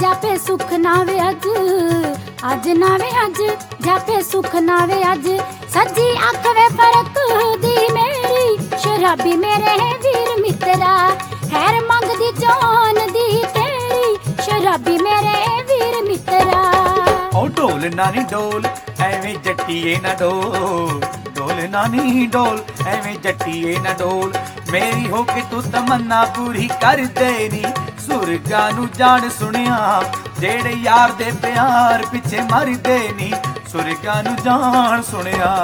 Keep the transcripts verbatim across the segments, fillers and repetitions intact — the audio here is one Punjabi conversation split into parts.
ਜਾਪੇ ਸੁਖ ਨਾਵੇ ਅੱਜ ਅੱਜ ਨਾਵੇ ਅੱਜ ਜਾਪੇ ਸੁਖ ਨਾਵੇ ਅੱਜ ਸੱਜੀ ਅੱਖ ਵੇ ਫਰਕ ਦੀ ਮੇਰੀ ਸ਼ਰਾਬੀ ਮੇਰੇ ਵੀਰ ਮਿੱਤਰਾ ਖੈਰ ਮੰਗਦੀ ਜਾਨ ਦੀ ਤੇਰੀ ਸ਼ਰਾਬੀ ਮੇਰੇ ਵੀਰ ਮਿੱਤਰਾ। ਓ ਢੋਲ ਨਾਨੀ ਡੋਲ ਐਵੇਂ ਜੱਟੀਏ ਨਾ ਡੋਲ ਡੋਲ ਨਾਨੀ ਡੋਲ ਐਵੇਂ ਜੱਟੀਏ ਨਾ ਡੋਲ ਮੇਰੀ ਹੋ ਕੇ ਤੂੰ ਤਮੰਨਾ ਪੂਰੀ ਕਰ ਦੇ ਨੀ ਸੁਰਗਾਂ ਨੂੰ ਜਾਣ ਸੁਣਿਆ ਜਿਹੜੇ ਯਾਰ ਦੇ ਪਿਆਰ ਪਿੱਛੇ ਮਰਦੇ ਨੀ ਸੁਰਗਾਂ ਨੂੰ ਜਾਣ ਸੁਣਿਆ।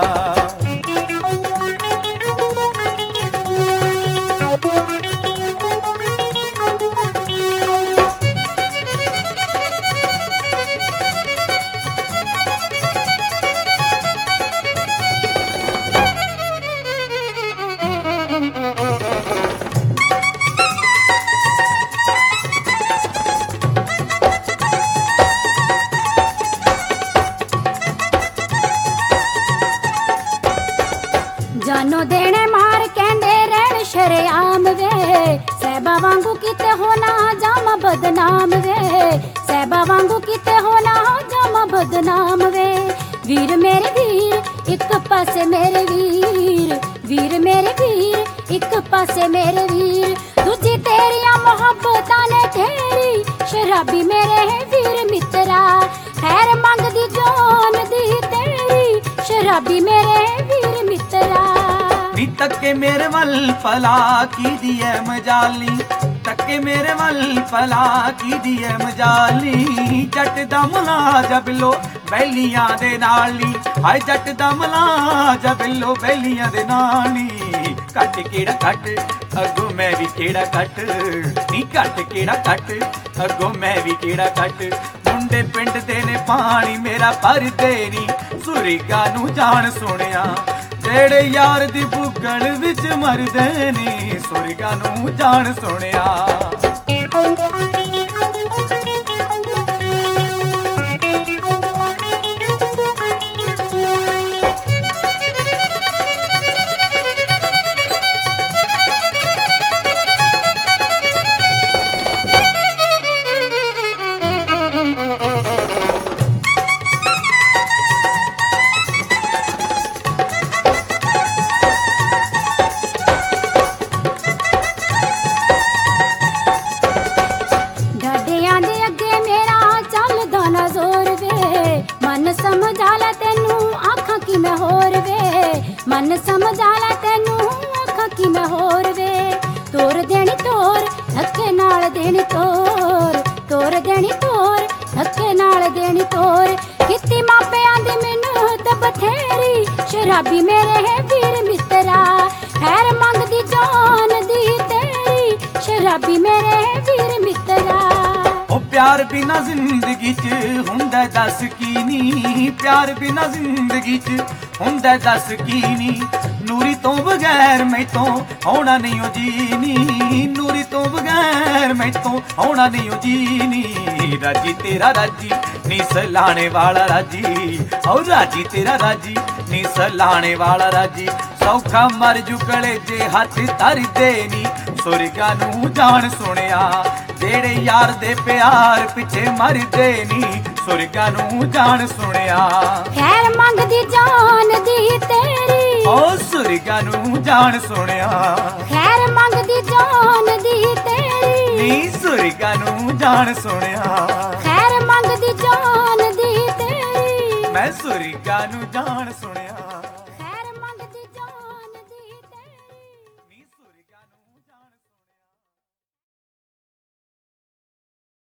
ਜਾਨੋ ਦੇਣੇ ਮਾਰ ਕਹਿੰਦੇ ਰਹਿਣ ਸ਼ਰੇਆਮ ਵੇ ਸਹਿਬਾ ਵਾਂਗੂ ਕਿਤੇ ਹੋਣਾ ਜਾਮਾ ਬਦਨਾਮ ਵੇ ਸਹਿਬਾ ਵਾਂਗੂ ਕਿਤੇ ਹੋਣਾ ਜਾਮਾ ਬਦਨਾਮ ਵੇ ਵੀਰ ਮੇਰੇ ਵੀਰ ਇੱਕ ਪਾਸੇ ਮੇਰੇ ਵੀਰ ਵੀਰ ਮੇਰੇ ਵੀਰ ਇੱਕ ਪਾਸੇ ਮੇਰੇ ਵੀਰ ਦੂਜੀ ਤੇਰੀਆਂ ਮੁਹੱਬਤਾਂ ਨੇ ਤੇਰੀ ਸ਼ਰਾਬੀ ਮੇਰੇ ਵੀਰ ਮਿੱਤਰਾ ਖੈਰ ਮੰਗਦੀ ਜਾਨ ਦੀ ਤੇਰੀ ਸ਼ਰਾਬੀ ਮੇਰੇ ਵੀਰ ਮਿੱਤਰਾ। ਨੀ ਤੱਕੇ ਮੇਰੇ ਵੱਲ ਭਲਾ ਕੀ ਦੀ ਐ ਮਜਾਲੀ ਤੱਕੇ ਮੇਰੇ ਵੱਲ ਭਲਾ ਕੀ ਦੀ ਐ ਮਜਾਲੀ ਜੱਟ ਦਾ ਮਲਾਜਾ ਬਿੱਲੋ ਬੈਲੀਆਂ ਦੇ ਨਾਲ ਨੀ ਹਾਏ ਜੱਟ ਦਾ ਮਲਾਜਾ ਬਿੱਲੋ ਬੈਲੀਆਂ ਦੇ ਨਾਲ ਨੀ ਕੱਟ ਕਿਹੜਾ ਕੱਟ ਅੱਗੋਂ ਮੈਂ ਵੀ ਕਿਹੜਾ ਕੱਟ ਨੀ ਕੱਟ ਕਿਹੜਾ ਕੱਟ ਅੱਗੋਂ ਮੈਂ ਵੀ ਕਿਹੜਾ ਕੱਟ ਮੁੰਡੇ ਪਿੰਡ ਦੇ ਨੇ ਪਾਣੀ ਮੇਰਾ ਭਰਦੇ ਨੀ ਸੁਰਗਾਂ ਨੂੰ ਜਾਣ ਸੁਣਿਆ ਜਿਹੜੇ ਯਾਰ ਦੀ ਬੁੱਗਲ ਵਿੱਚ ਮਰਦੇ ਨੀ ਸੁਰਗਾਂ ਨੂੰ ਜਾਣ ਸੁਣਿਆ। ਮਨ ਸਮਝਾ ਲੈ ਤੈਨੂੰ ਆਖਾਂ ਕਿ ਮੈਂ ਹੋਰ ਵੇ ਮਨ ਸਮਝਾ ਲੈ ਤੈਨੂੰ ਆਖਾਂ ਕਿ ਮੈਂ ਹੋਰ ਵੇ ਤੋਰ ਦੇਣੀ ਤੋਰ ਧੱਕੇ ਨਾਲ ਦੇਣੀ ਤੋਰ ਤੋਰ ਦੇਣੀ ਤੋਰ ਧੱਕੇ ਨਾਲ ਦੇਣੀ ਤੋਰ ਕਿਤੇ ਮਾਪਿਆਂ ਦੀ ਮੈਨੂੰ ਤਾਂ ਬਥੇਰੀ ਸ਼ਰਾਬੀ ਮੇਰੇ ਵੀਰ ਮਿੱਤਰਾ ਖੈਰ ਮੰਗਦੀ ਜਾਨ ਦੀ ਤੇਰੀ ਸ਼ਰਾਬੀ ਮੇਰੇ ਵੀਰ ਮਿੱਤਰਾ। ਓ ਪਿਆਰ ਬਿਨਾ ਜ਼ਿੰਦਗੀ 'ਚ ਹੁੰਦਾ ਦੱਸ ਕੀ ਨੀ ਪਿਆਰ ਬਿਨਾ ਜ਼ਿੰਦਗੀ 'ਚ ਹੁੰਦਾ ਦੱਸ ਕੀ ਨੀ ਨੂਰੀ ਤੋਂ ਬਗੈਰ ਮੈਥੋਂ ਹੋਣਾ ਨਹੀਂ ਓ ਜੀ ਨੀ ਨੂਰੀ ਤੋਂ ਬਗੈਰ ਮੈਥੋਂ ਹੋਣਾ ਨਹੀਂ ਓ ਜੀ ਨੀ ਰਾਜੀ ਤੇਰਾ ਰਾਜੀ ਨੀ ਸਲਾਣੇ ਵਾਲਾ ਰਾਜੀ ਓ ਰਾਜੀ ਤੇਰਾ ਰਾਜੀ ਨੀ ਸਲਾਣੇ ਵਾਲਾ ਰਾਜੀ ਸੌਖਾ ਮਰ ਜੂ ਕਲੇਜੇ ਹੱਥ ਧਰਦੇ ਨੀ ਸੁਰਗਾਂ ਨੂੰ ਜਾਣ ਸੁਣਿਆ ਜਿਹੜੇ ਯਾਰ ਦੇ ਪਿਆਰ ਪਿੱਛੇ ਮਰਦੇ ਨੀ ਸੁਰਗਾਂ ਨੂੰ ਜਾਣ ਸੁਣਿਆ ਖੈਰ ਮੰਗਦੀ ਜਾਨ ਦੀ ਤੇਰੀ ਓ ਸੁਰਗਾਂ ਨੂੰ ਜਾਣ ਸੁਣਿਆ ਖੈਰ ਮੰਗਦੀ ਜਾਨ ਦੀ ਤੇਰੀ ਨੀ ਸੁਰਗਾਂ ਨੂੰ ਜਾਣ ਸੁਣਿਆ ਖੈਰ ਮੰਗਦੀ ਜਾਨ ਦੀ ਤੇਰੀ ਮੈਂ ਸੁਰਗਾਂ ਨੂੰ ਜਾਣ ਸੁਣਿਆ।